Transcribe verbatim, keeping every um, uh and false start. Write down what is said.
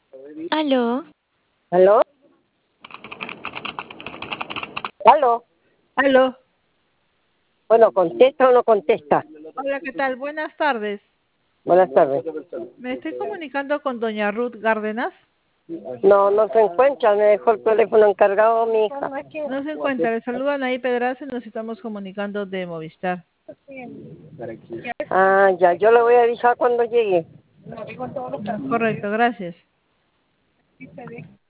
Aló. ¿Aló? ¿Aló? Aló. Bueno, ¿contesta o no contesta? Hola, ¿qué tal? Buenas tardes. Buenas tardes. Me estoy comunicando con doña Ruth Cárdenas. No, no se encuentra, me dejó el teléfono encargado mi hija. No se encuentra. Le saludan ahí Pedraza y nos estamos comunicando de Movistar. Ah, ya, yo le voy a avisar cuando llegue. Correcto, gracias.